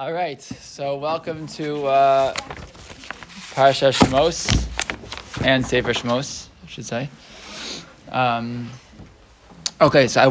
All right, so welcome to Parashat Shmos and Sefer Shmos, I should say. Okay, so I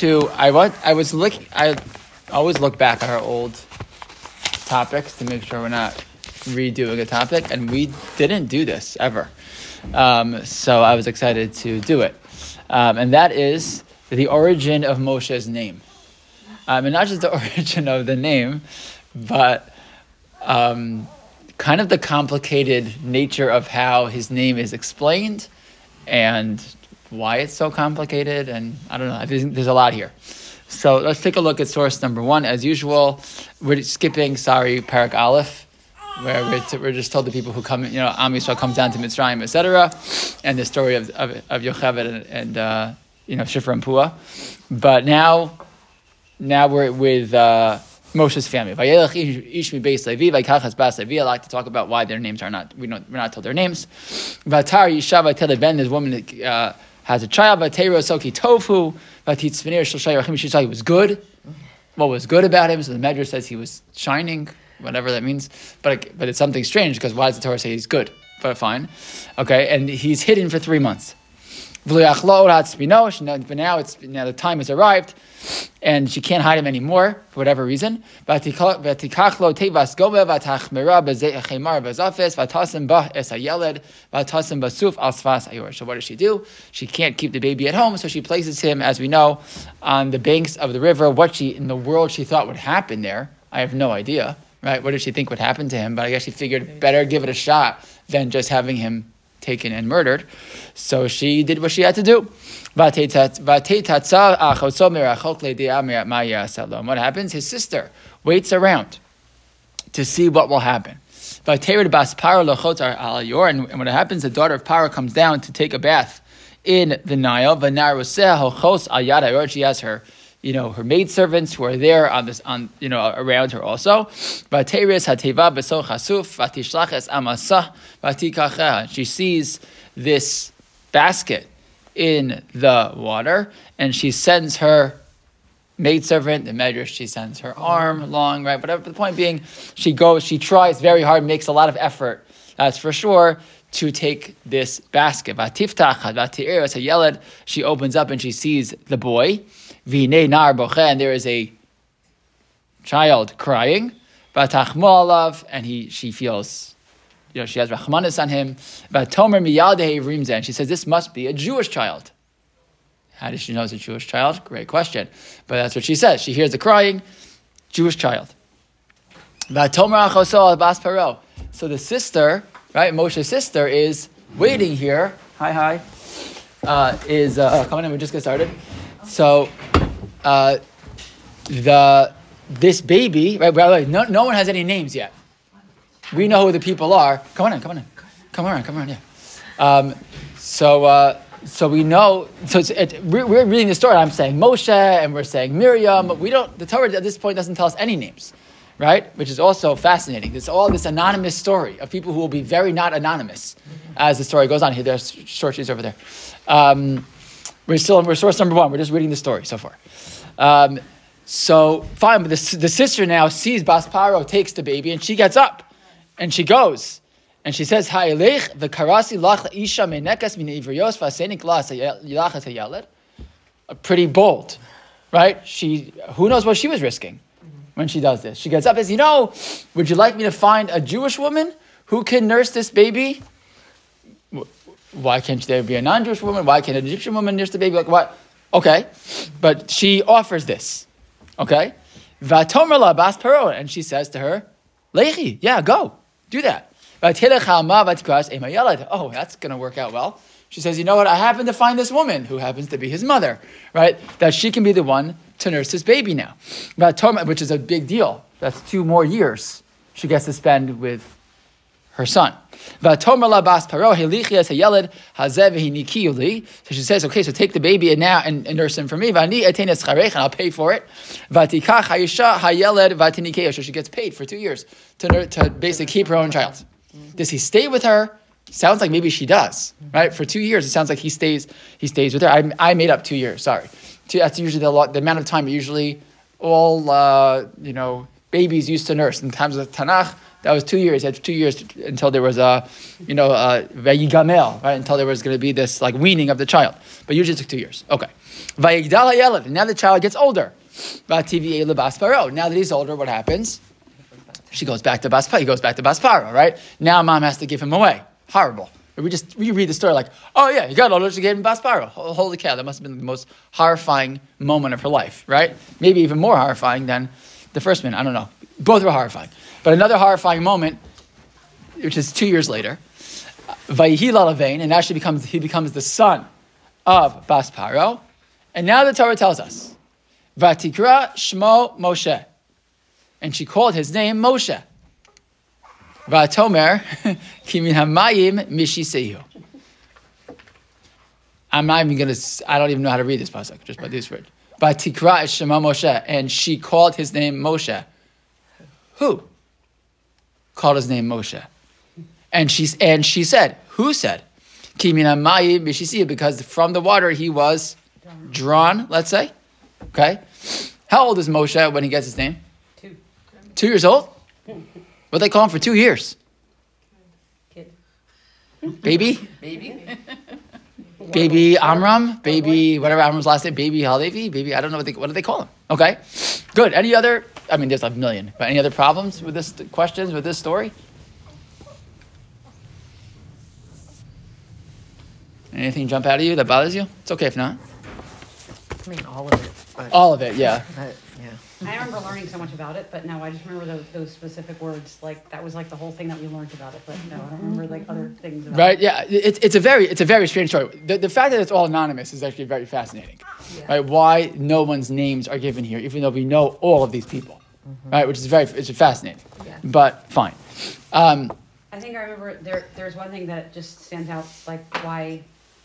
always look back at our old topics to make sure we're not redoing a topic, and we didn't do this ever. So I was excited to do it, and that is the origin of Moshe's name, and not just the origin of the name, but kind of the complicated nature of how his name is explained and why it's so complicated. And I don't know, I think there's a lot here. So let's take a look at source number one. As usual, we're skipping, Parak Aleph, where we're just told the people who come, Am Yisrael comes down to Mitzrayim, etc., and the story of Yocheved and Shifra and Puah. But now we're with Moshe's family. I like to talk about why their names are not. We're not told their names. This woman has a child. She saw he was good. What was good about him? So the Medrash says he was shining, whatever that means. But it's something strange, because why does the Torah say he's good? But fine, okay. And he's hidden for 3 months. But now the time has arrived, and she can't hide him anymore for whatever reason. So what does she do? She can't keep the baby at home, so she places him, as we know, on the banks of the river. What in the world she thought would happen there, I have no idea. Right? What did she think would happen to him? But I guess she figured better give it a shot than just having him taken and murdered. So she did what she had to do. What happens? His sister waits around to see what will happen. And what happens, the daughter of Paro comes down to take a bath in the Nile. She has her her maidservants who are there around her also. She sees this basket in the water, and she sends her maidservant, the Medrash, she sends her arm long, right? But the point being, she tries very hard, makes a lot of effort, that's for sure, to take this basket. She opens up and she sees the boy, and there is a child crying, and she feels, she has rachmanis on him. And she says, this must be a Jewish child. How does she know it's a Jewish child? Great question. But that's what she says. She hears the crying, Jewish child. So the sister, right, Moshe's sister, is waiting here. Hi. Coming in, we just get started. So this baby, right? By the way, no one has any names yet. We know who the people are. Come on in. Come around. Yeah. So we know. So we're reading the story. I'm saying Moshe, and we're saying Miriam. But the Torah at this point doesn't tell us any names, right? Which is also fascinating. There's all this anonymous story of people who will be very not anonymous as the story goes on. Here, there's short sheets over there. We're source number one. We're just reading the story so far. So fine, but the sister now sees Bas Paro takes the baby, and she gets up, and she goes, and she says, "Ha'ilech v'karasi lach isha menekas min ivrios v'asenik la yilachas hayaled." Pretty bold, right? Who knows what she was risking when she does this? She gets up and says, would you like me to find a Jewish woman who can nurse this baby? Why can't there be a non-Jewish woman? Why can't an Egyptian woman nurse the baby? Like what? Okay, but she offers this. Okay, Vatomer la Bas Paro, and she says to her, "Lechi, yeah, go, do that." Oh, that's going to work out well. She says, you know what? I happen to find this woman who happens to be his mother, right? That she can be the one to nurse his baby now, which is a big deal. That's 2 more years she gets to spend with her son. So she says, okay, so take the baby and nurse him for me, and I'll pay for it. So she gets paid for 2 years to basically keep her own child. Does he stay with her? Sounds like maybe she does, right? For 2 years, it sounds like he stays with her. I made up 2 years, sorry. That's usually the amount of time, usually all, babies used to nurse. In times of Tanakh, that was 2 years. You had 2 years until there was Vayigamel, right? Until there was going to be this like weaning of the child. But usually it took 2 years. Okay. Vayigdal hayeled. Now the child gets older. Vativi lebas paro. Now that he's older, what happens? She goes back to Basparo. He goes back to Basparo, right? Now mom has to give him away. Horrible. We read the story like, oh yeah, he got older, she gave him Basparo. Holy cow, that must have been the most horrifying moment of her life, right? Maybe even more horrifying than the first minute. I don't know. Both were horrifying. But another horrifying moment, which is 2 years later, Vayihi Lalavein, and now he becomes the son of Basparo. And now the Torah tells us, Vatikra Shmo Moshe. And she called his name Moshe. Vatomer Kimin Hamayim Mishisehu. I don't even know how to read this pasuk, just by this word. Vatikra Shema Moshe. And she called his name Moshe. Who called his name Moshe? And she said, who said? Kimin Hamayim Mishisehu, because from the water he was drawn, let's say. Okay? How old is Moshe when he gets his name? 2 years old? What they call him for 2 years? Kid. Baby? Baby Amram? Baby, whatever Amram's last name, Baby Halevi? Baby, I don't know what do they call him? Okay. Good. Any other, there's a million, but any other problems with this, questions with this story? Anything jump out at you that bothers you? It's okay if not. All of it. All of it, yeah. I remember learning so much about it, but no, I just remember those specific words. Like that was like the whole thing that we learned about it. But no, I don't remember like other things about right? it. Yeah, it's a very strange story. The fact that it's all anonymous is actually very fascinating. Yeah. Right? Why no one's names are given here, even though we know all of these people, right? Which is it's fascinating. Yeah. But fine. I think I remember there's one thing that just stands out, like why.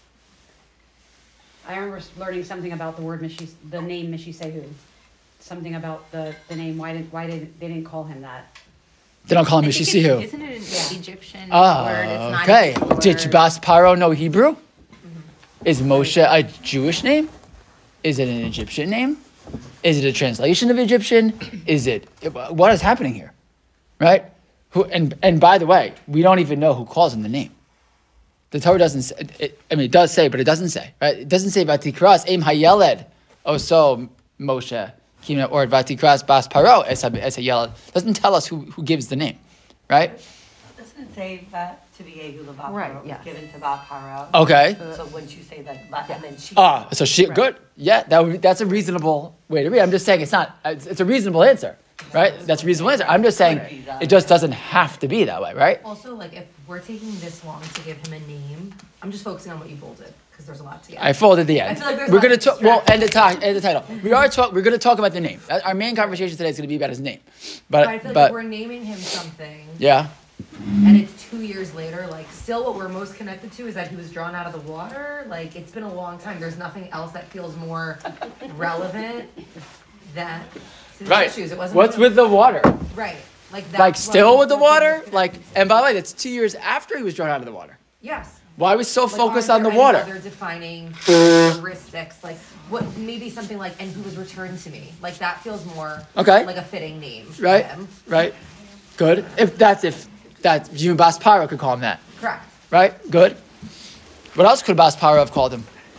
I remember learning something about the word the name Mishisehu. Something about the name. Why they didn't call him that? They don't call him I think Mishisehu. Isn't it an Egyptian Oh, word? It's not okay. a Hebrew word. Did Basparo know Hebrew? Is Moshe a Jewish name? Is it an Egyptian name? Is it a translation of Egyptian? What is happening here? Right? And by the way, we don't even know who calls him the name. The Torah doesn't say, it does say, but it doesn't say, right? It doesn't say Vatikras, Eim Hayeled, so Moshe, or Vatikras Bas Paro, es Hayeled. Doesn't tell us who gives the name, right? Doesn't it say that to be Yehu Levaparo Right, was yes. given to Vaparo? Okay. So wouldn't you say that, and then she... So she, good. Yeah, that's a reasonable way to read. I'm just saying it's a reasonable answer, right? That's a reasonable answer. I'm just saying it just doesn't have to be that way, right? Also, like, if we're taking this long to give him a name, I'm just focusing on what you bolded, because there's a lot to get. I folded the end. I feel like there's We're a lot going to to talk. Well, and the title. We're going to talk about the name. Our main conversation today is going to be about his name. But I feel like if we're naming him something, yeah. and it's 2 years later, like, still what we're most connected to is that he was drawn out of the water. Like, it's been a long time. There's nothing else that feels more relevant than to the Right. issues. It wasn't What's with the water? right? Like that. Like still with the water? Like, and by the way, that's 2 years after he was drawn out of the water. Yes. Why was so Like, focused are on the there water? any other defining characteristics, like what maybe something like "and who was returned to me," like that feels more Okay. like a fitting name. for Right. him. Right. Good. If that's you and Basparo could call him that. Correct. Right. Good. What else could Basparo have called him?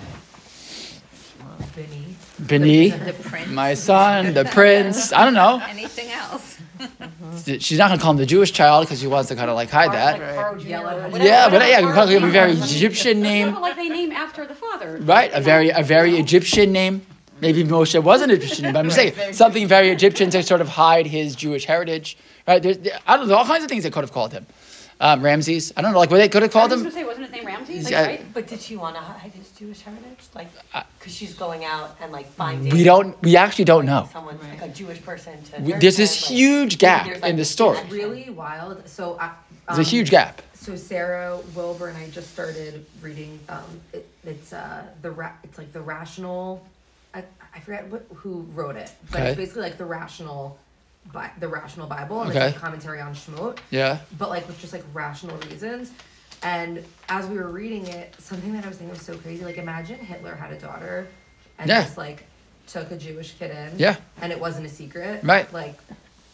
Benny. Beni, The prince. my son, the prince. I don't know. Anything else? She's not going to call him the Jewish child because she wants to kind of like hide that. Like Paro Jr. Yellow. or whatever. Yeah, but yeah, you Paro call him a Jr. very Egyptian name. No, like they name after the father. Right, a very Egyptian name. Maybe Moshe was an Egyptian name, but I'm just saying something very Egyptian to sort of hide his Jewish heritage. Right? I don't know, all kinds of things they could have called him. Ramses. I don't know, like what they could have called I was him. gonna say, wasn't his name Ramses? Like, Yeah. right? But did she want to hide his Jewish heritage? Like, because she's going out and like finding... We actually don't know. Someone, like a Jewish person to... There's this huge gap in the story. It's really wild. So There's a huge gap. So Sarah Wilbur and I just started reading. It's like the rational. I forget who wrote it, but Okay. it's basically like the rational Bible, and Okay. it's a commentary on Shemot, Yeah. but like with just like rational reasons. And as we were reading it, something that I was thinking was so crazy. Like, imagine Hitler had a daughter, and Yeah. just like took a Jewish kid in, Yeah. and it wasn't a secret, Right. Like,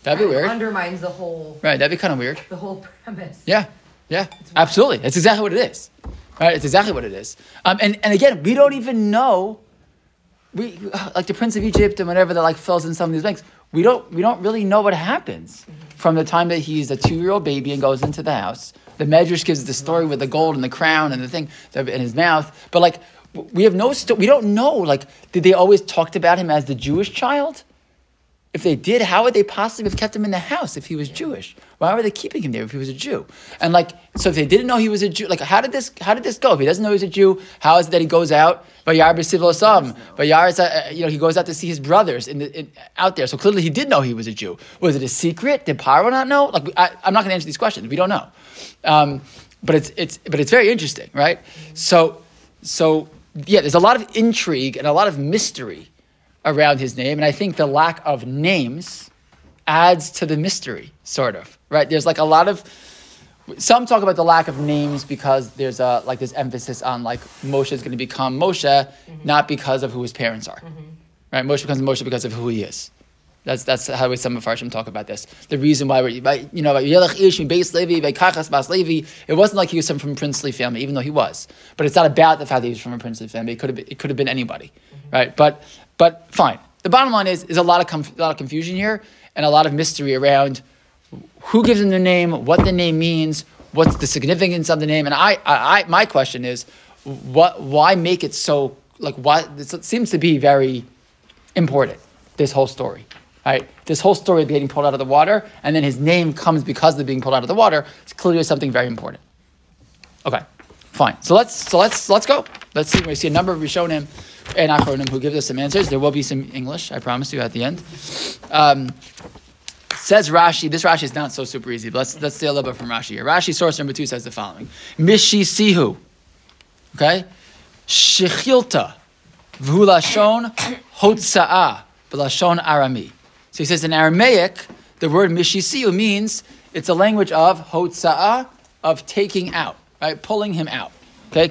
That'd be weird. Undermines the whole Right, that'd be kind of weird. premise. Yeah, absolutely. That's exactly what it is. Right, it's exactly what it is. And again, we don't even know. We like the Prince of Egypt and whatever that like fills in some of these blanks. We don't really know what happens from the time that he's a 2-year-old baby and goes into the house. The Medrash gives the story with the gold and the crown and the thing in his mouth. But like we have we don't know. Like, did they always talked about him as the Jewish child? If they did, how would they possibly have kept him in the house if he was Jewish? Why were they keeping him there if he was a Jew? And like, so if they didn't know he was a Jew, like, how did this go? If he doesn't know he's a Jew, how is it that he goes out? Vayar b'sivlo asam. Vayar is, he goes out to see his brothers out there. So clearly he did know he was a Jew. Was it a secret? Did Paro not know? Like, I'm not going to answer these questions. We don't know. But it's very interesting, right? So yeah, there's a lot of intrigue and a lot of mystery around his name, and I think the lack of names adds to the mystery, sort of, right? There's like a lot of, some talk about the lack of names because there's like this emphasis on like Moshe is going to become Moshe, not because of who his parents are, right? Moshe becomes Moshe because of who he is. That's how some of Farshim talk about this. The reason why Yelech Ish Beis Levi Kachas Bas Levi, it wasn't like he was from a princely family, even though he was. But it's not about the fact that he was from a princely family. It could have been anybody, right? But fine. The bottom line is a lot of confusion here and a lot of mystery around who gives him the name, what the name means, what's the significance of the name. And I my question is, why make it so, like, why this seems to be very important, this whole story, right? This whole story of getting pulled out of the water, and then his name comes because of being pulled out of the water. It's clearly something very important. Okay, fine. So let's go. Let's see. We see a number of Rishonim and Achronim who give us some answers. There will be some English, I promise you, at the end. Says Rashi. This Rashi is not so super easy, but let's say a little bit from Rashi here. Rashi source number 2 says the following: Mishisihu. Okay, Shechilta v'hulashon hotza'ah b'lashon Arami. So he says in Aramaic, the word Mishisihu means it's a language of hotza'ah, of taking out, right, pulling him out. Okay,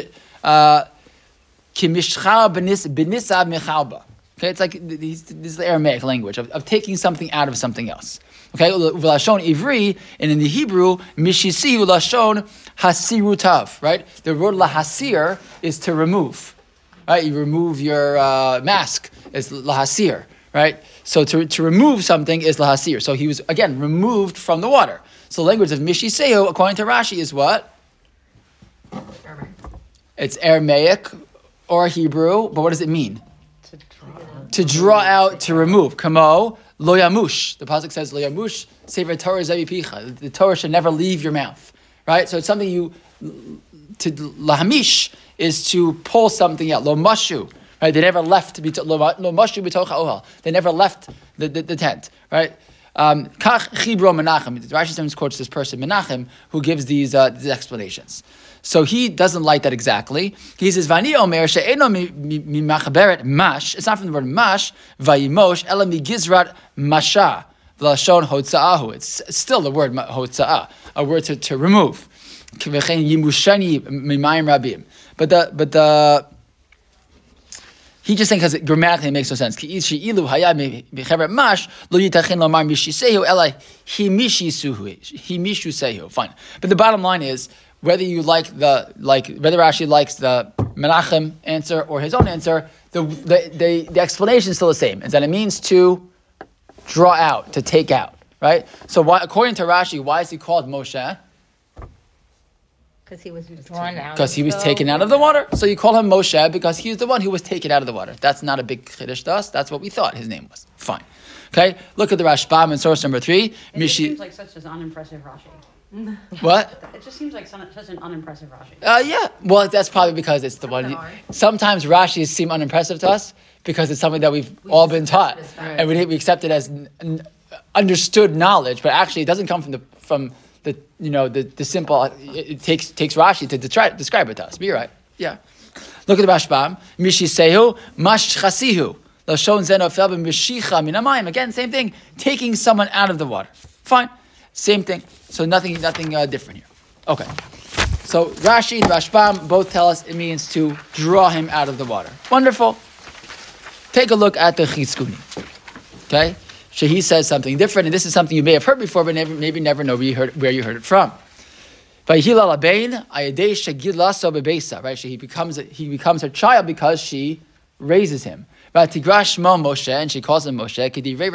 okay, it's like this is the Aramaic language of taking something out of something else. Okay, Lashon Ivri, and in the Hebrew, Mishisihu Lashon Hasirutav, right? The word lahasir is to remove, right? You remove your mask, is lahasir, right? So to remove something is lahasir. So he was, again, removed from the water. So the language of Mishisihu, according to Rashi, is what? Aramaic. It's Aramaic or Hebrew, but what does it mean? To draw out, to remove. Kamo lo yamush. The pasuk says lo yamush sefer Torah zevi picha. The Torah should never leave your mouth, right? So it's something to lahamish is to pull something out. Lo mashu, right? They never left lo mashu b'tocha ohel. They never left the tent, right? Kach chibro Menachem. Rashi sometimes quotes this person Menachem who gives these explanations. So he doesn't like that exactly. He says, "Vani omer she'eno mimachberet mash." It's not from the word mash. Vayimosh ela migizrat masha v'lashon hotza'ahu. It's still the word hotza'ah, a word to remove. K'vechein yimushani mimayim rabim. But the he just thinks because grammatically it makes no sense. But fine. But the bottom line is, whether you whether Rashi likes the Menachem answer or his own answer, the explanation is still the same. Is that it means to draw out, to take out, right? So according to Rashi, why is he called Moshe? Because he was drawn out. Because he was taken out of the water. So you call him Moshe because he's the one who was taken out of the water. That's not a big chiddush to us. That's what we thought his name was. Fine. Okay? Look at the Rashbam in source number 3. It just seems like such an unimpressive Rashi. What? It just seems like such an unimpressive Rashi. Yeah. Well, that's probably because it's the one. Sometimes Rashis seem unimpressive to us because it's something that we've all been taught. And we accept it as understood knowledge, but actually it doesn't come from the simple. It takes Rashi to describe it to us. But you're right. Yeah. Look at the Rashbam. Mishisehu mashchasihu. Lashon zeno fel b'mishicha minamayim. Again, same thing. Taking someone out of the water. Fine. Same thing. So nothing different here. Okay. So Rashi and Rashbam both tell us it means to draw him out of the water. Wonderful. Take a look at the Chizkuni. Okay. She says something different, and this is something you may have heard before, but maybe never know where you heard it from. Right? He becomes her child because she raises him. And she calls him Moshe.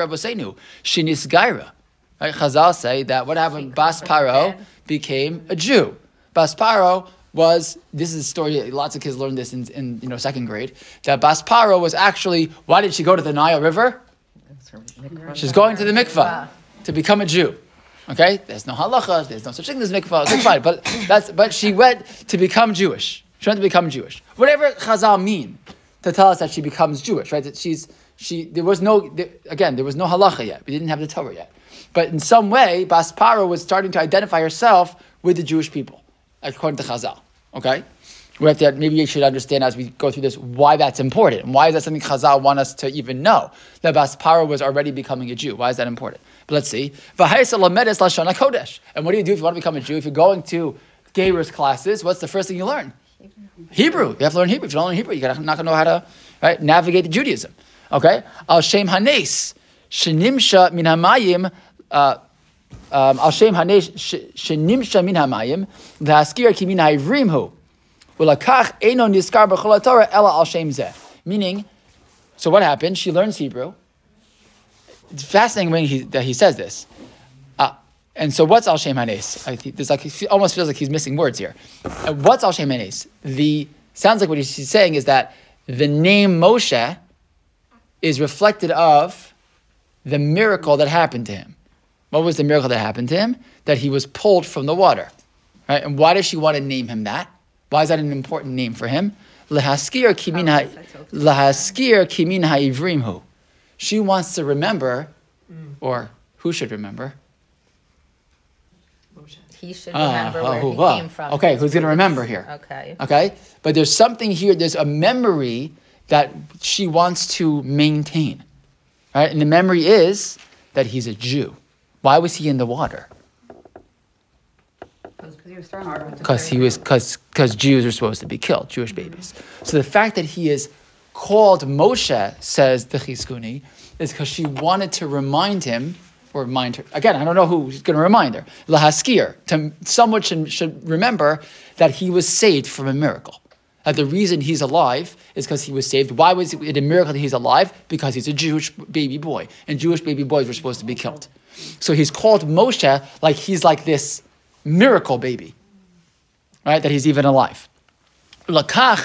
Right? Chazal say that what happened? Bas Paro became a Jew. Bas Paro was, this is a story, lots of kids learned this in second grade, that Bas Paro was actually, why did she go to the Nile River? She's going to the mikvah to become a Jew. Okay? There's no halacha, there's no such thing as mikvah, okay, fine. But she went to become Jewish. She went to become Jewish. Whatever Chazal mean to tell us that she becomes Jewish, right? That there was no halacha yet. We didn't have the Torah yet. But in some way, Bas Paro was starting to identify herself with the Jewish people, according to Chazal. Okay? Maybe you should understand as we go through this why that's important. And why is that something Chazal want us to even know? That Bas Paro was already becoming a Jew. Why is that important? But let's see. And what do you do if you want to become a Jew? If you're going to Geirus classes, what's the first thing you learn? Hebrew. You have to learn Hebrew. If you don't learn Hebrew, you're not going to know how to navigate the Judaism. Okay? Al Shem Hanes. Shenimsha min hamayim. Al Shem Hanes. Shenimsha min hamayim. V'haskir ki min ha'ivrim hu. Meaning, so what happened? She learns Hebrew. It's fascinating that he says this. And so what's Al Shem Hanes? It almost feels like he's missing words here. What's Al Shem Hanes? Sounds like what he's saying is that the name Moshe is reflected of the miracle that happened to him. What was the miracle that happened to him? That he was pulled from the water. Right? And why does she want to name him that? Why is that an important name for him? Lehaskir kimin ha'ivrim hu. She wants to remember, or who should remember? He should remember where he came from. Okay, who's going to remember here? Okay, but there's something here. There's a memory that she wants to maintain, right? And the memory is that he's a Jew. Why was he in the water? Because Jews are supposed to be killed, Jewish babies. So the fact that he is called Moshe, says the Chizkuni, is because she wanted to remind him, or remind her, again, I don't know who's going to remind her, Lahaskir, someone should remember that he was saved from a miracle. That the reason he's alive is because he was saved. Why was it a miracle that he's alive? Because he's a Jewish baby boy, and Jewish baby boys were supposed to be killed. So he's called Moshe like he's like this miracle baby, right? That he's even alive. And that's why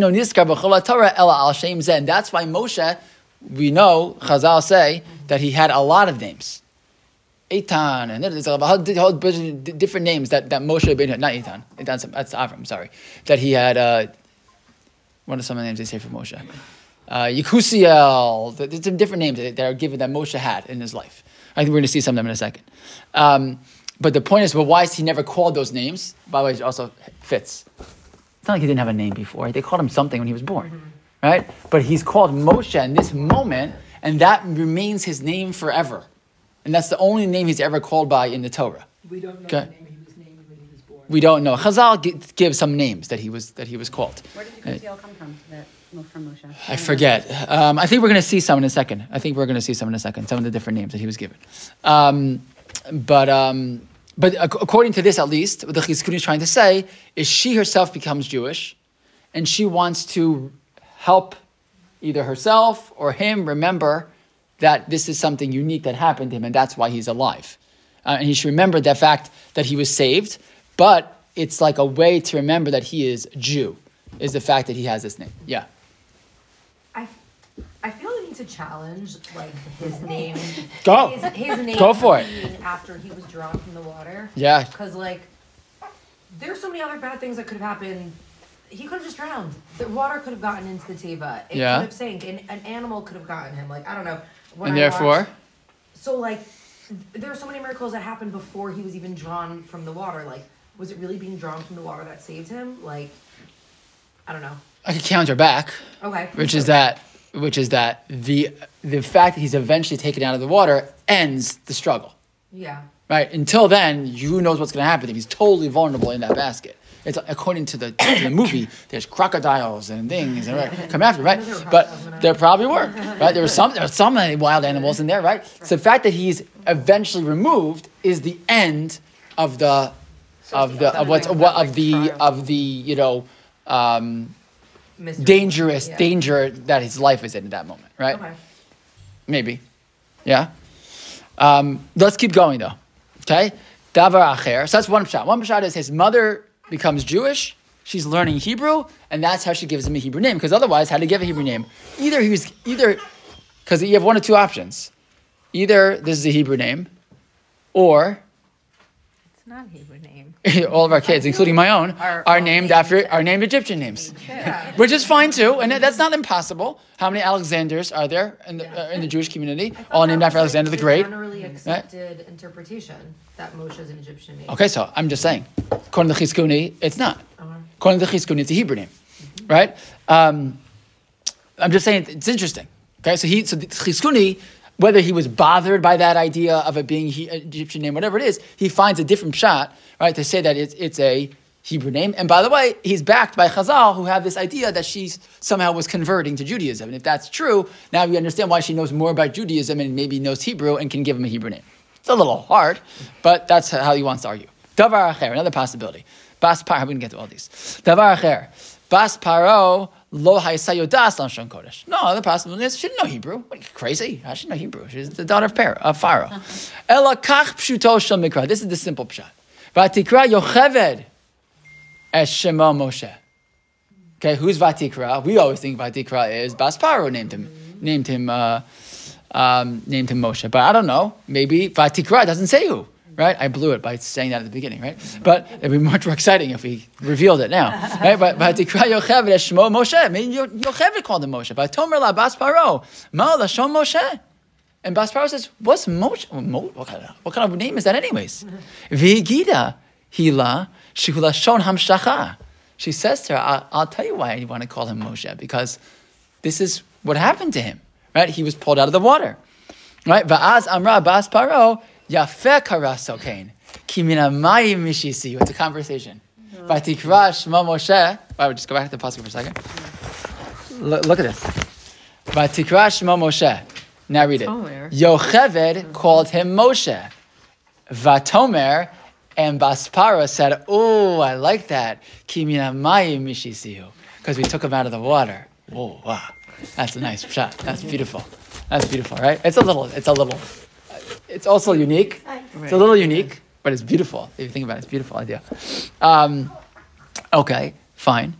Moshe, we know, Chazal say, that he had a lot of names. Eitan, and there's a whole bunch of different names that Moshe Rabbeinu had. Not Eitan, that's Avram, sorry. That he had, what are some of the names they say for Moshe? Yekusiel, there's some different names that are given that Moshe had in his life. I think we're going to see some of them in a second. But the point is, why is he never called those names? By the way, it also fits. It's not like he didn't have a name before. They called him something when he was born, right? But he's called Moshe in this moment, and that remains his name forever. And that's the only name he's ever called by in the Torah. We don't know the name he was named when he was born. We don't know. Chazal gives some names that he was called. Where did Yekusiel come from? From Moshe? I forget. I think we're going to see some in a second. Some of the different names that he was given. But according to this, at least, what the Chizkuni is trying to say is she herself becomes Jewish, and she wants to help either herself or him remember that this is something unique that happened to him, and that's why he's alive. And he should remember the fact that he was saved, but it's like a way to remember that he is a Jew, is the fact that he has this name. Yeah. I feel the need to challenge his name. Go. His name. Go for it. After he was drawn from the water. Yeah. Because there's so many other bad things that could have happened. He could have just drowned. The water could have gotten into the teva. It could have sank. An animal could have gotten him. I don't know. Therefore. So there are so many miracles that happened before he was even drawn from the water. Was it really being drawn from the water that saved him? I don't know. I could counter back. Okay. Which is that the fact that he's eventually taken out of the water ends the struggle. Yeah. Right? Until then, who knows what's going to happen to him? He's totally vulnerable in that basket. It's according to the movie. There's crocodiles and things and come after, right? But there probably were, right? There were some wild animals in there, right? So the fact that he's eventually removed is the end of the danger that his life is in at that moment, right? Okay. Maybe, yeah. Let's keep going though. Okay, davar acher. So that's one pshat. One pshat is his mother becomes Jewish. She's learning Hebrew, and that's how she gives him a Hebrew name. Because otherwise, how to give a Hebrew name? Either because you have one of two options. Either this is a Hebrew name, or It's not a Hebrew name. all of our kids, including my own, are named Egyptian names, which is fine too, and that's not impossible. How many Alexanders are there in the Jewish community? All named after Alexander the Great. Generally accepted interpretation that Moshe is an Egyptian name. Okay, so I'm just saying, according to Chizkuni, it's not. According to Chizkuni, it's a Hebrew name, right? I'm just saying it's interesting. Okay, so Chizkuni, whether he was bothered by that idea of it being an Egyptian name, whatever it is, he finds a different pshat, right, to say that it's a Hebrew name. And by the way, he's backed by Chazal, who have this idea that she somehow was converting to Judaism. And if that's true, now we understand why she knows more about Judaism and maybe knows Hebrew and can give him a Hebrew name. It's a little hard, but that's how he wants to argue. Davar acher, another possibility. Bas Paro, we're going to get to all these. Davar acher, Bas Paro lo ha'sayodas lashon kodesh. No, other possibility is she didn't know Hebrew. What, are you crazy? How should she know Hebrew? She's the daughter of Pharaoh. Ela kach pshuto shel mikra. This is the simple pshat. Vatikra Yocheved es Shema Moshe. Okay, who's Vatikra? We always think Vatikra is Bas Paro named him Moshe. But I don't know. Maybe Vatikra doesn't say who. Right? I blew it by saying that at the beginning, right? But it'd be much more exciting if we revealed it now. Right? But Vatikra Yocheved es Shema Moshe. Maybe Yocheved called him Moshe. But Tomer la Bas Paro. Ma lashon Moshe. And Bas Paro says, what's Moshe? What kind of name is that anyways? V'gida hila shehulashon hamshacha. She says to her, I'll tell you why I want to call him Moshe, because this is what happened to him, right? He was pulled out of the water, right? Va'az amra Bas Paro, yafeh kara sokein, ki min hamayim mishisi. It's a conversation. Vatikra Shema Moshe. I would just go back to the pasuk for a second. Look at this. Vatikra Shema Moshe. Now read it. Yocheved called him Moshe. Vatomer, and Bas Paro said, oh, I like that. Ki min hamayim mishisihu. Because we took him out of the water. Oh, wow. That's a nice shot. That's beautiful. That's beautiful, right? It's also unique. It's a little unique, but it's beautiful. If you think about it, it's a beautiful idea. Okay, fine.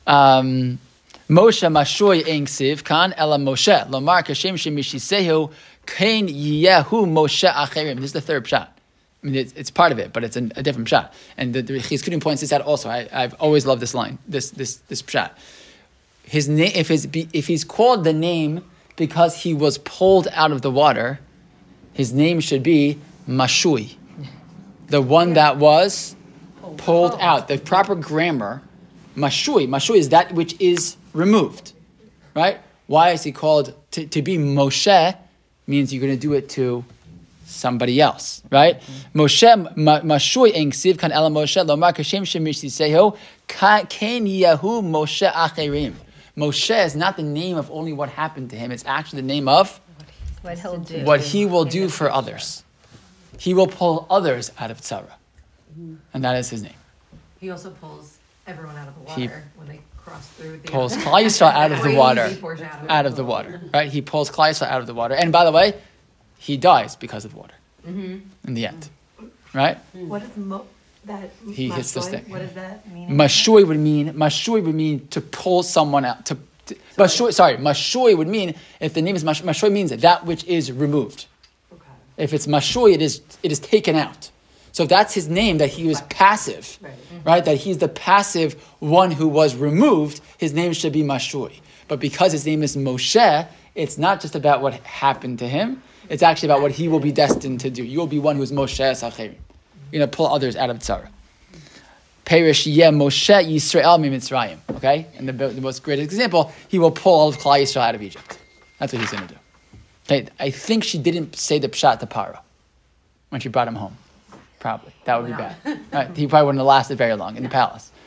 Moshe Mashoy Engsiv Kan Ela Moshe Lomar Kashem Shemishisehu Kain Yehu Moshe Acherim. This is the third pshat. I mean, it's part of it, but it's a different pshat. And the Chizkuni points this out also. I've always loved this line, this pshat. His name, if he's called the name because he was pulled out of the water, his name should be Mashui, the one that was pulled out. The proper grammar, Mashui is that which is removed, right? Why is he called, to be Moshe means you're going to do it to somebody else, right? Moshe, Mashui Engsiv kan ela Moshe lomar kashem shemishisehu kain yahu Moshe acherim. Moshe is not the name of only what happened to him, it's actually the name of What he'll do. what he will do for others. He will pull others out of tzara. And that is his name. He also pulls everyone out of the water when they cross through. Pulls Klal Yisrael out of the water. Crazy foreshadowing. Out of the water, right? He pulls Klal Yisrael out of the water. And by the way, he dies because of water in the end, right? What is that? He hits the mashoy? stick. What does that mean? Mashui would mean to pull someone out. Mashui would mean, if the name is Mashui means that which is removed. Okay. If it's Mashui, it is taken out. So if that's his name, that he was passive, right? That he's the passive one who was removed, his name should be Mashui. But because his name is Moshe, it's not just about what happened to him, it's actually about what he will be destined to do. You will be one who's Moshe Sacherim. You're going to pull others out of tzara. Perish Yeh Moshe Yisrael Mitzrayim. Okay? And the most great example, he will pull all of Klal Yisrael out of Egypt. That's what he's going to do. Okay? I think she didn't say the pshat to Paro when she brought him home. Probably. That would be bad. Right? He probably wouldn't have lasted very long in the palace.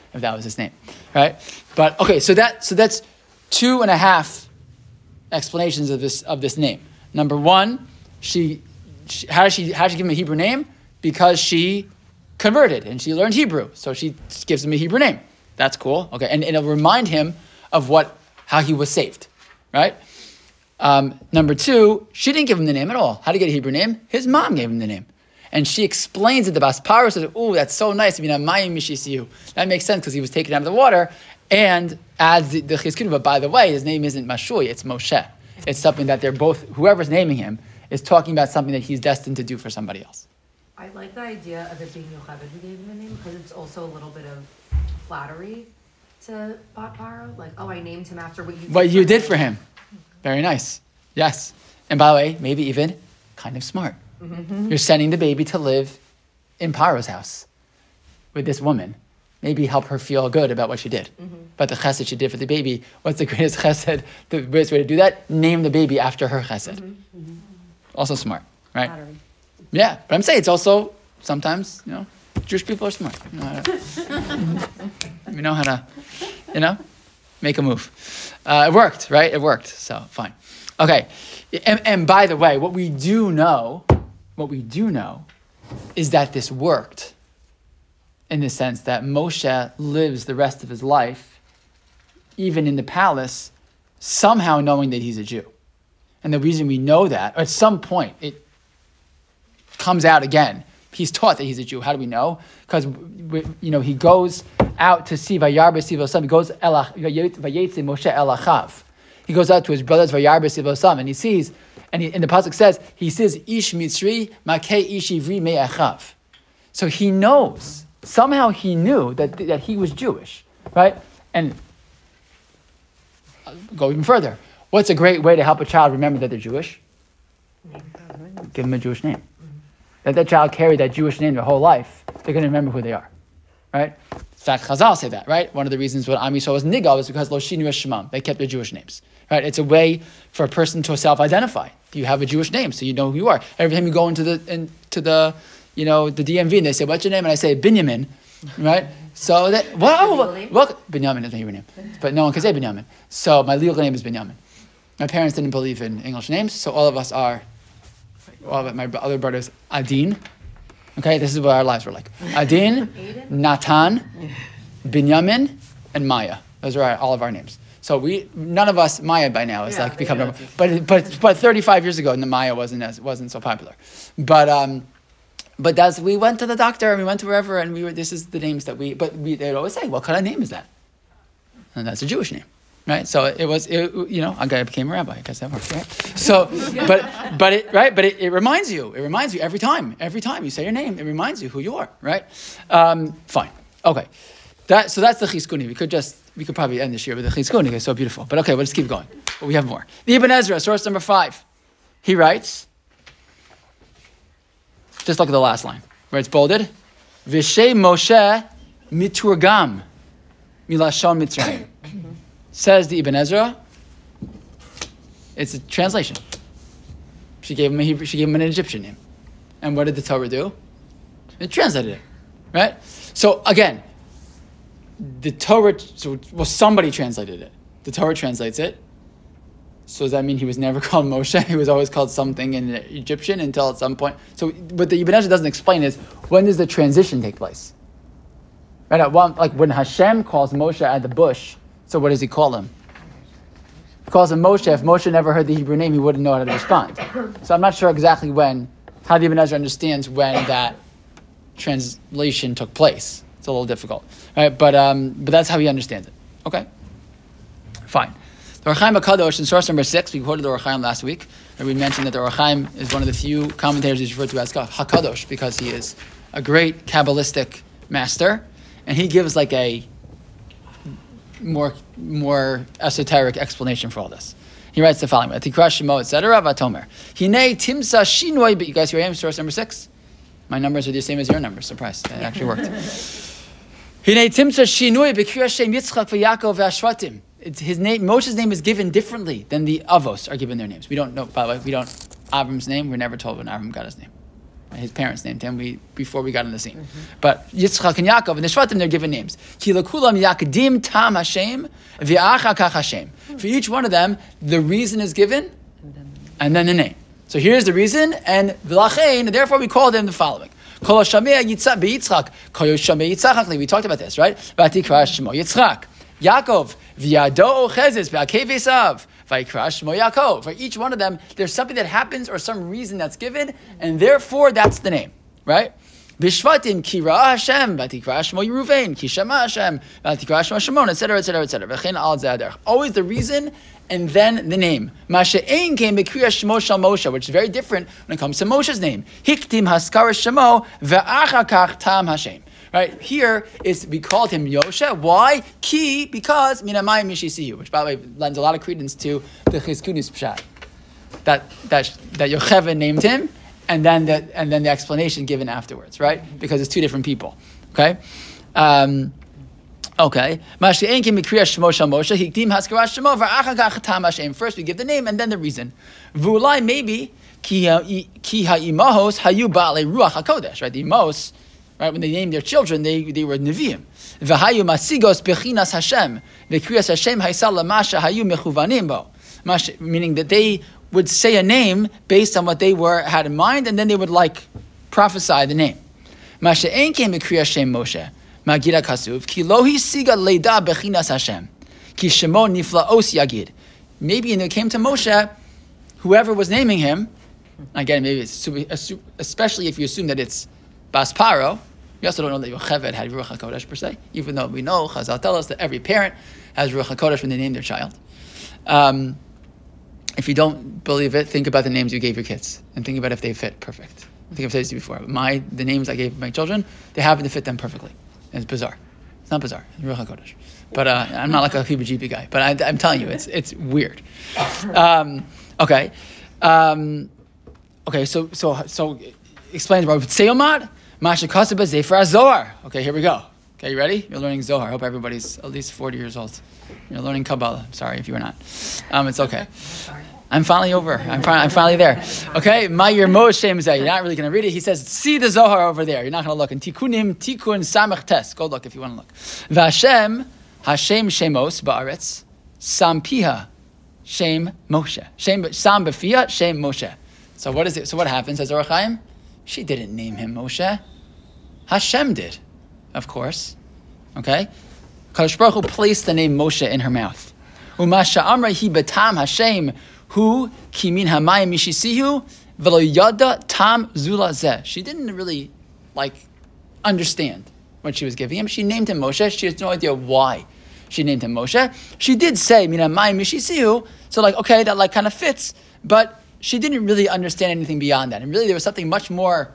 if that was his name, right? But okay, so that's 2.5 explanations of this name. Number one, how did she give him a Hebrew name? Because she converted and she learned Hebrew, so she gives him a Hebrew name. That's cool. Okay, and it'll remind him of how he was saved, right? Number two, she didn't give him the name at all. How did he get a Hebrew name? His mom gave him the name. And she explains it. The Bas Paro says, "Oh, that's so nice. That makes sense because he was taken out of the water." And adds the Chizkinu. But by the way, his name isn't Mashui, it's Moshe. It's something that they're both, whoever's naming him, is talking about something that he's destined to do for somebody else. I like the idea of it being Yocheved who gave him a name because it's also a little bit of flattery to Bat Paro. Like, oh, I named him after what you did for him. Very nice. Yes. And by the way, maybe even kind of smart. Mm-hmm. You're sending the baby to live in Paro's house with this woman. Maybe help her feel good about what she did. Mm-hmm. But the chesed she did for the baby, what's the greatest chesed? The greatest way to do that? Name the baby after her chesed. Mm-hmm. Mm-hmm. Also smart, right? Flattery. Yeah, but I'm saying it's also sometimes, Jewish people are smart. We know how to, make a move. It worked, right? It worked, so fine. Okay, and by the way, what we do know is that this worked in the sense that Moshe lives the rest of his life, even in the palace, somehow knowing that he's a Jew. And the reason we know that, or at some point, it comes out again. He's taught that he's a Jew. How do we know? Because he goes out to see Vayarbe Sivosam. He goes Vayetze Moshe El Achav. He goes out to his brothers Vayarbe Sivosam, and he sees, and the pasuk says, he says Ish Mitzri Makei Ish Ivri Me'achav. So he knows. Somehow he knew that he was Jewish, right? And I'll go even further. What's a great way to help a child remember that they're Jewish? Give them a Jewish name. Let that child carry that Jewish name their whole life. They're going to remember who they are, right? In fact, Chazal say that, right? One of the reasons what Am Yisrael was Nigal was because Lo Shinu Shemam. They kept their Jewish names, right? It's a way for a person to self-identify. You have a Jewish name, so you know who you are. Every time you go into the the DMV and they say, "What's your name?" and I say Binyamin, right? So that Binyamin is my Hebrew name, but no one can say Binyamin. So my legal name is Binyamin. My parents didn't believe in English names, so all of my other brothers, Adin. Okay, this is what our lives were like. Adin, Natan, Binyamin, and Maya. Those are all of our names. So none of us, Maya by now is become number. But 35 years ago, the Maya wasn't so popular. But we went to the doctor and we went to wherever and this is the names that they'd always say, what kind of name is that? And that's a Jewish name. Right, so I became a rabbi. I guess that worked, right? So, but it reminds you. It reminds you every time you say your name. It reminds you who you are, right? Fine, okay. That's the Chizkuni. We could probably end this year with the Chizkuni. It's so beautiful. But okay, let's keep going. But we have more. The Ibn Ezra, source number 5. He writes. Just look at the last line where it's bolded. V'shei Moshe miturgam milashon Mitzrayim. Says the Ibn Ezra, it's a translation. She gave him an Egyptian name. And what did the Torah do? It translated it, right? So again, the Torah, somebody translated it. The Torah translates it. So does that mean he was never called Moshe? He was always called something in Egyptian until at some point. So what the Ibn Ezra doesn't explain is, when does the transition take place? Right? Like when Hashem calls Moshe at the bush, so what does he call him? He calls him Moshe. If Moshe never heard the Hebrew name, he wouldn't know how to respond. So I'm not sure exactly how the Ibn Ezra understands when that translation took place. It's a little difficult, right? But that's how he understands it. Okay, fine. The Or Chaim HaKadosh in source number 6, we quoted the Or Chaim last week, and we mentioned that the Or Chaim is one of the few commentators who's referred to as HaKadosh because he is a great Kabbalistic master, and he gives like a more esoteric explanation for all this. He writes the following: Tikra Shemo, etc. Vatomer. Hine Timsa Shinoi. But you guys hear him? Source number 6. My numbers are the same as your numbers. Surprise! It actually worked. Hine Timsa Shinoi B'Kira Shem Yitzchak v'Yakov v'Ashvatim. His name, Moshe's name, is given differently than the Avos are given their names. We don't know. By the way, we don't Avram's name. We're never told when Avram got his name. His parents named him before we got on the scene. But Yitzchak and Yaakov, and the Shvatim, they're given names. Ki lekulam yakdim tam Hashem v'acha kach Hashem. For each one of them, the reason is given, and then the name. So here's the reason, and v'lachein, therefore we call them the following. Kol hashamei Yitzchak b'Yitzchak, kol hashamei Yitzchak. We talked about this, right? V'atikra shmo Yitzchak. Yaakov v'yado ochezes v'akev esav. Vayikra shmo Yaakov. For each one of them, there's something that happens or some reason that's given, and therefore that's the name, right? Bishvatim kira Hashem, v'tikra shmo Yeruvain, kishama Hashem, v'tikra shmo Shimon, etc., etc., etc. V'chein al zeh. Always the reason and then the name. Masha'ein came b'kriya shmo shel Moshe, which is very different when it comes to Moshe's name. Hiktim haskara shemo v'achar kach tam Hashem. Right here is we called him Yosha. Why? Ki, because minamai mishisiyu, which by the way lends a lot of credence to the Chizkuni's pshat that Yocheved named him, and then the explanation given afterwards, right? Because it's two different people. Okay. Okay. First we give the name and then the reason. V'ulai maybe ki ha'imahos hayu ba'alei ruach hakodesh. Right. The imos. Right, when they named their children, they were Nevi'im. V'hayu masigos bechinas Hashem. V'kriyas Hashem haisal lamasha hayu mechuvanim bo. Meaning that they would say a name based on what they had in mind, and then they would prophesy the name. Masha ein came bekriyas Shem Moshe. Magira kasuv ki lo hisiga leida bechinas Hashem. Ki shemo niflaos yagid. Maybe when it came to Moshe, whoever was naming him, again, maybe it's especially if you assume that it's Bas Paro. We also don't know that Yocheved had Ruach HaKodesh per se, even though we know, Chazal tell us that every parent has Ruach HaKodesh when they name their child. If you don't believe it, think about the names you gave your kids, and think about if they fit perfect. I think I've said this to you before. The names I gave my children, they happen to fit them perfectly. And it's bizarre. It's not bizarre. It's Ruach HaKodesh. But I'm not like a Kibbutz guy, but I'm telling you, it's weird. Okay. So explain the Seomad. Masha Kasaba Zefer Zohar. Okay, here we go. Okay, you ready? You're learning Zohar. I hope everybody's at least 40 years old. You're learning Kabbalah. I'm sorry if you were not. It's okay. I'm finally over. I'm finally there. Okay, Ma'ir Moshe Mzeh. You're not really going to read it. He says, see the Zohar over there. You're not going to look. And Tikun Samech Tes. Go look if you want to look. Vashem Hashem Shemos Ba'aretz Sampiha Shem Moshe. Sam Befia Shem Moshe. So what is it? So what happens? Says Orach Chaim? She didn't name him Moshe. Hashem did, of course. Okay? Kadosh Baruch Hu placed the name Moshe in her mouth. Umasha amra hi betam Hashem hu kimin hamayim mishisihu v'lo yada tam zula zeh. She didn't really understand what she was giving him. She named him Moshe. She has no idea why she named him Moshe. She did say min hamayim mishisihu. So okay, that kind of fits, but she didn't really understand anything beyond that. And really there was something much more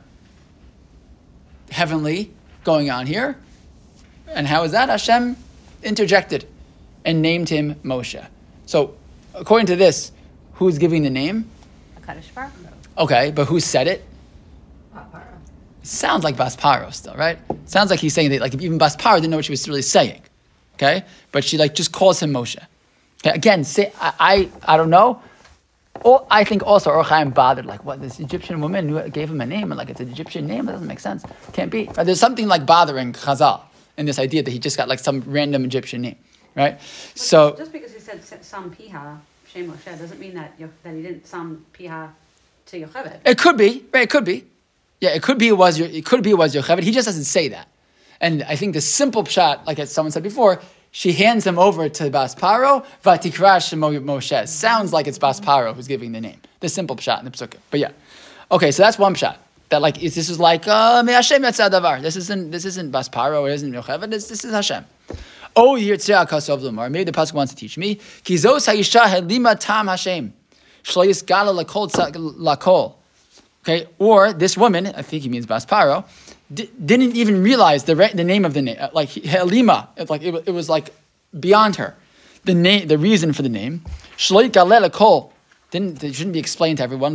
heavenly going on here. And how is that? Hashem interjected and named him Moshe. So according to this, who's giving the name? HaKadosh Baruch Hu. Okay, but who said it? Paro. Sounds like Bas Paro still, right? Sounds like he's saying that even Bas Paro didn't know what she was really saying. Okay? But she just calls him Moshe. Okay, again, I don't know. I think also Orach Chaim bothered, what, this Egyptian woman gave him a name, and it's an Egyptian name, that doesn't make sense. Can't be. Right? There's something bothering Chazal in this idea that he just got some random Egyptian name, right? So just because he said Sam Piha Shem Moshe doesn't mean that he didn't Sam Piha to Yocheved. It could be, right? It could be. Yeah, it could be it was Yocheved. He just doesn't say that. And I think the simple pshat, like as someone said before, she hands him over to Bas Paro, Vatikra Shemo Moshe. Sounds like it's Bas Paro who's giving the name. The simple pshat in the Psukim. But yeah. Okay, so that's one pshat. That this is Me'ashem Yatzah Davar. This isn't Bas Paro, it isn't Yocheved, this is Hashem. Oh, Yitzhak Kasov Lumar. Maybe the Pasuk wants to teach me. Kizos Hayisha Helima Tam Hashem. Shlo Yisgala Lakol. Okay, or this woman, I think he means Bas Paro, didn't even realize the name of the name, Helima. It was beyond her. The reason for the name. Shlo Yisgala Lakol. It shouldn't be explained to everyone.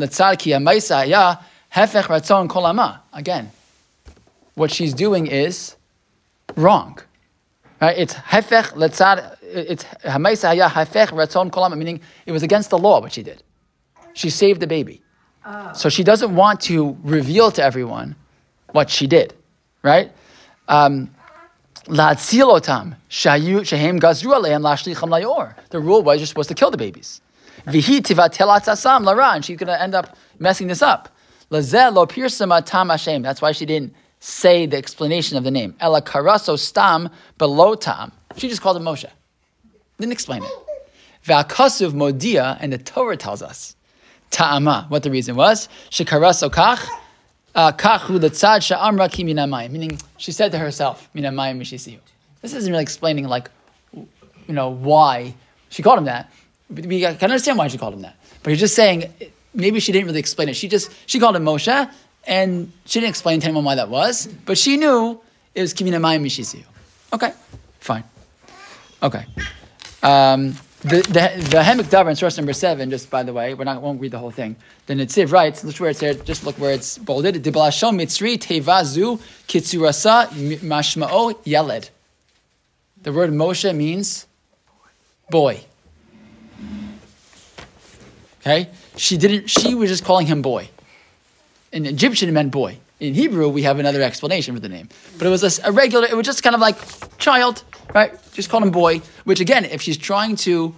Again, what she's doing is wrong. Right? It's hefech letzad. It's hamaisa haya hefech ratzon kolama, meaning it was against the law what she did. She saved the baby. So she doesn't want to reveal to everyone what she did, right? La'atzil otam shehem gazru aleihem lashlicham layor. The rule was you're supposed to kill the babies. V'hi tivatel atzasam lara, and she's going to end up messing this up. Lazeh lo pirsama tam Hashem. That's why she didn't say the explanation of the name. Ela karaso stam below tam. She just called him Moshe. Didn't explain it. Ve'akasuv modia, and the Torah tells us ta'ama, what the reason was. Shekaraso kach. Meaning, she said to herself, this isn't really explaining, why she called him that. We can understand why she called him that. But you're just saying, maybe she didn't really explain it. She called him Moshe, and she didn't explain to anyone why that was. But she knew it was Kiminamayim Mishisiyu. Okay, fine. Okay. The Hemek Davar in source number 7, just by the way, won't read the whole thing. The Netziv writes, look where it's there, just look where it's bolded. Diblasho mitzri tevazu kitsurasa mashma'o yeled. The word Moshe means boy. Okay? She was just calling him boy. In Egyptian it meant boy. In Hebrew, we have another explanation for the name. But it was it was just kind of like child, right? Just call him boy, which again, if you're trying to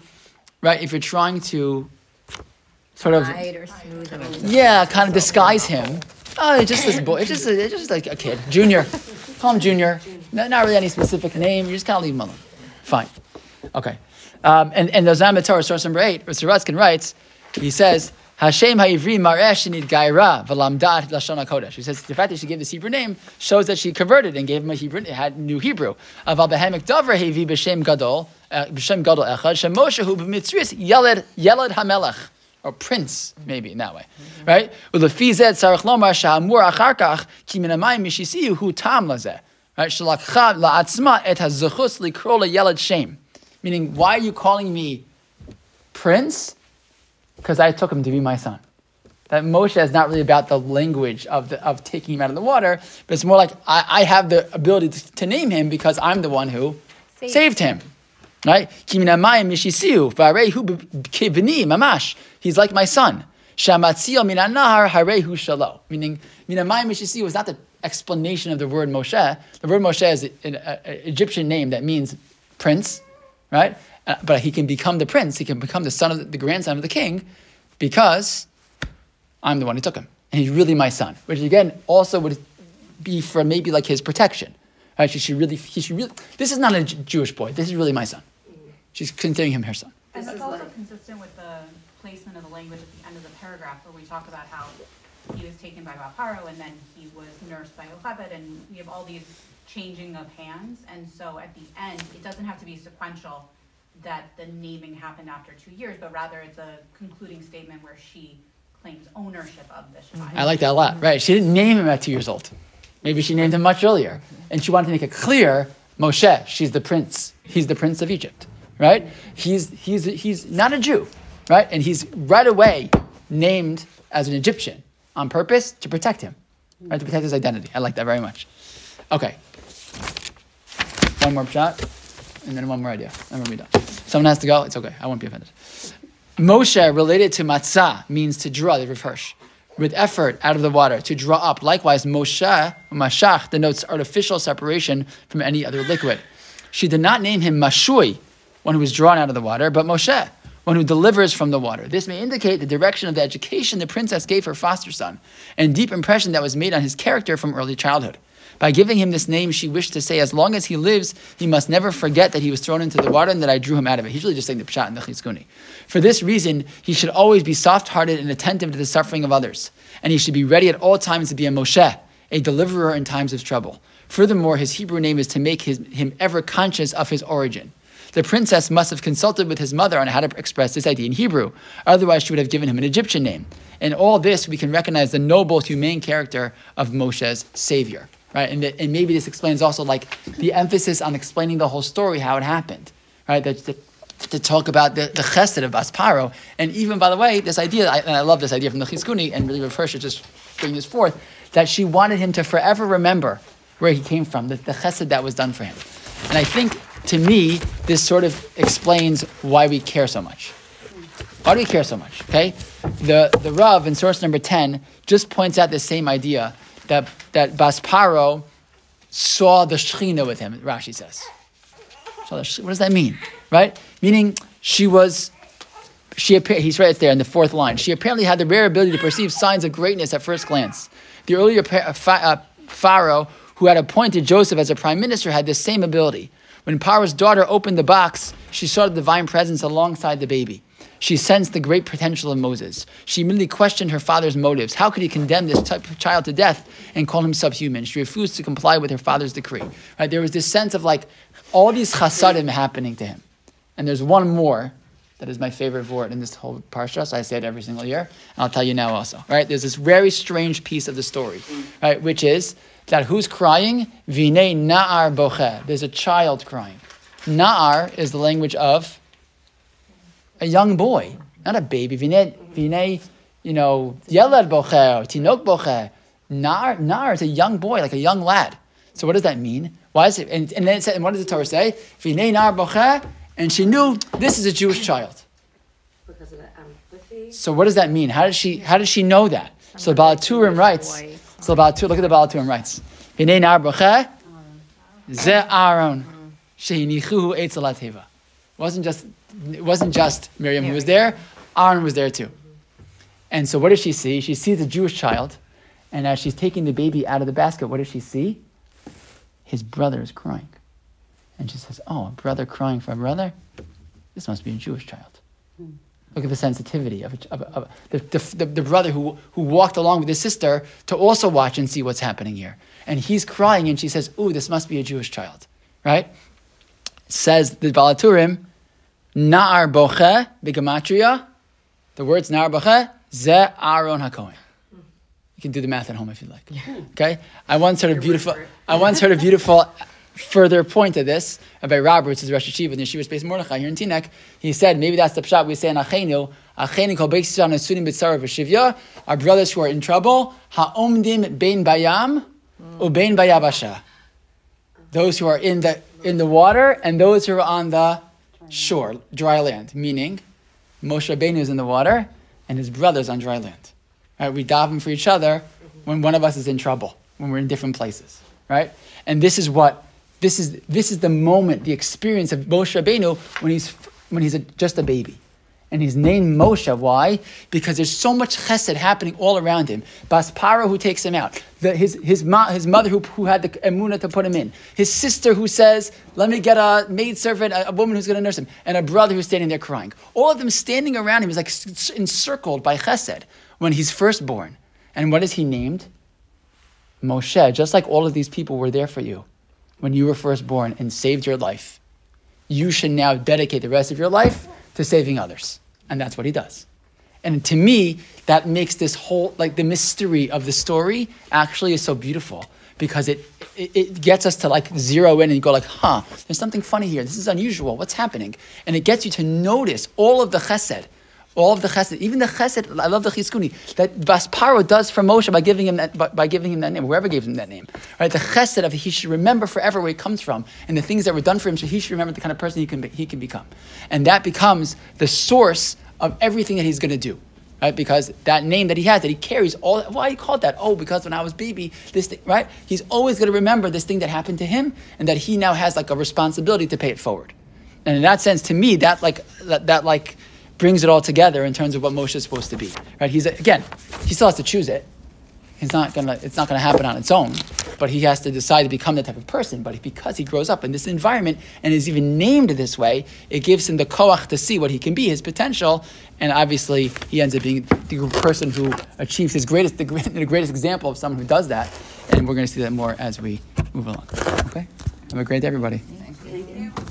sort of, Hide or smooth it over. yeah, kind of disguise him. Oh, it's just this boy. It's just like a kid. Junior. Call him Junior. Not really any specific name. You just kind of leave him alone. Fine. Okay. And the Zam Torah, source number 8, Saratskin writes, he says, Hashem ha'ivri mareh shenid gaira v'lamdat lashon hakodesh. He says the fact that she gave this Hebrew name shows that she converted and gave him new Hebrew. Aval behemek davar hevi b'shem gadol echad shemoshe hu b'mitzris yeled hamelech, or prince, maybe in that way, right? Ulefi zed sarach lomar sha'amur achar kach ki min hamayim mishisiyu hu tam lazeh, right? Shalakcha la'atzma et hazuchus likro leyeled shem. Meaning, why are you calling me prince? Because I took him to be my son. That Moshe is not really about the language of taking him out of the water, but it's more like I have the ability to name him because I'm the one who saved him. Right? He's like my son. Meaning, Minamayim was not the explanation of the word Moshe. The word Moshe is an Egyptian name that means prince, right? But he can become the prince. He can become the grandson of the king, because I'm the one who took him, and he's really my son. Which again also would be for maybe like his protection. Right? He should really. This is not a Jewish boy. This is really my son. She's considering him her son. And that's also consistent with the placement of the language at the end of the paragraph, where we talk about how he was taken by Baparo, and then he was nursed by Yocheved, and we have all these changing of hands. And so at the end, it doesn't have to be sequential that the naming happened after 2 years, but rather it's a concluding statement where she claims ownership of the Shabbat. I like that a lot, right? She didn't name him at 2 years old. Maybe she named him much earlier. And she wanted to make it clear, Moshe, she's the prince. He's the prince of Egypt, right? He's not a Jew, right? And he's right away named as an Egyptian on purpose to protect him, right? To protect his identity. I like that very much. Okay. One more shot, and then one more idea. Then we'll be done. Someone has to go. It's okay. I won't be offended. Moshe, related to matzah, means to draw, the Rav Hirsch, with effort out of the water, to draw up. Likewise, Moshe, Mashach, denotes artificial separation from any other liquid. She did not name him Mashui, one who was drawn out of the water, but Moshe, one who delivers from the water. This may indicate the direction of the education the princess gave her foster son, and deep impression that was made on his character from early childhood. By giving him this name, she wished to say, as long as he lives, he must never forget that he was thrown into the water and that I drew him out of it. He's really just saying the Pshat and the Chizkuni. For this reason, he should always be soft-hearted and attentive to the suffering of others. And he should be ready at all times to be a Moshe, a deliverer in times of trouble. Furthermore, his Hebrew name is to make him ever conscious of his origin. The princess must have consulted with his mother on how to express this idea in Hebrew. Otherwise, she would have given him an Egyptian name. In all this, we can recognize the noble, humane character of Moshe's savior. Right, and maybe this explains also like the emphasis on explaining the whole story, how it happened, right? To talk about the chesed of Baparo, and even by the way, this idea, and I love this idea from the Chizkuni, and really Rav Hirsch just bring this forth, that she wanted him to forever remember where he came from, the chesed that was done for him. And I think, to me, this sort of explains why we care so much. Why do we care so much? Okay, the Rav in source number 10 just points out the same idea that Bas Paro saw the Shechina with him. Rashi says, what does that mean? Right? Meaning she appeared. He's right there in the fourth line. She apparently had the rare ability to perceive signs of greatness at first glance. The earlier Pharaoh, who had appointed Joseph as a prime minister, had this same ability. When Paro's daughter opened the box, she saw the divine presence alongside the baby. She sensed the great potential of Moses. She immediately questioned her father's motives. How could he condemn this child to death and call him subhuman? She refused to comply with her father's decree. Right? There was this sense of like all these chasadim happening to him. And there's one more that is my favorite word in this whole parsha, so I say it every single year, and I'll tell you now also. Right? There's this very strange piece of the story, right? Which is that who's crying? Vinei na'ar bocheh. There's a child crying. Na'ar is the language of a young boy, not a baby. Vinei, yelad bocheh, or tinok bocheh. Na'ar is a young boy, like a young lad. So what does that mean? Why is it? And then it said, and what does the Torah say? Vinei na'ar bocheh. And she knew this is a Jewish child. Because of the empathy. So what does that mean? How did she know that? So the Baal Turim writes. So look at the Baal Turim writes. Vinei na'ar bocheh, ze Aaron sheinichuhu etzel hateva. It wasn't just Miriam who was there. Aaron was there too. And so what does she see? She sees a Jewish child, and as she's taking the baby out of the basket, what does she see? His brother is crying. And she says, oh, a brother crying for a brother? This must be a Jewish child. Look at the sensitivity of the brother who walked along with his sister to also watch and see what's happening here. And he's crying, and she says, ooh, this must be a Jewish child. Right? Says the Baal Turim, Na'ar bocheh, b'gematria, the words Na'ar bocheh, ze Aaron HaKohen. You can do the math at home if you'd like. Okay? I once heard a beautiful further point to this by Roberts, who's Rosh Yeshiva in the Yeshiva Space Mordechai here in Teaneck. He said, maybe that's the pshat we say in Achenu kol beis Yisrael nesunim b'tzara v'shivya, our brothers who are in trouble, ha'omdim bein bayam ubein bayabasha. Those who are in the water and those who are on the shore, dry land. Meaning, Moshe Rabbeinu is in the water and his brother's on dry land. Right? We daven for each other when one of us is in trouble, when we're in different places. Right? And this is the moment, the experience of Moshe Rabbeinu when he's just a baby. And he's named Moshe. Why? Because there's so much chesed happening all around him. Bas Paro who takes him out. His mother who had the emunah to put him in. His sister who says, let me get a maidservant, a woman who's going to nurse him. And a brother who's standing there crying. All of them standing around him is like encircled by chesed when he's first born. And what is he named? Moshe. Just like all of these people were there for you when you were first born and saved your life. You should now dedicate the rest of your life to saving others. And that's what he does. And to me, that makes this whole, like the mystery of the story actually is so beautiful because it gets us to like zero in and go like, there's something funny here. This is unusual. What's happening? And it gets you to notice all of the chesed, even the chesed, I love the chizkuni, that Bas Paro does for Moshe by giving him that name, whoever gave him that name. Right? The chesed of he should remember forever where he comes from and the things that were done for him so he should remember the kind of person he can become. And that becomes the source of everything that he's going to do. Right? Because that name that he has, that he carries why he called that? Oh, because when I was baby, this thing, right? He's always going to remember this thing that happened to him and that he now has like a responsibility to pay it forward. And in that sense, to me, that brings it all together in terms of what Moshe is supposed to be. Right? He still has to choose it. It's not gonna happen on its own, but he has to decide to become that type of person. But because he grows up in this environment and is even named this way, it gives him the koach to see what he can be, his potential, and obviously he ends up being the person who achieves the greatest example of someone who does that. And we're going to see that more as we move along. Okay? Have a great day, everybody.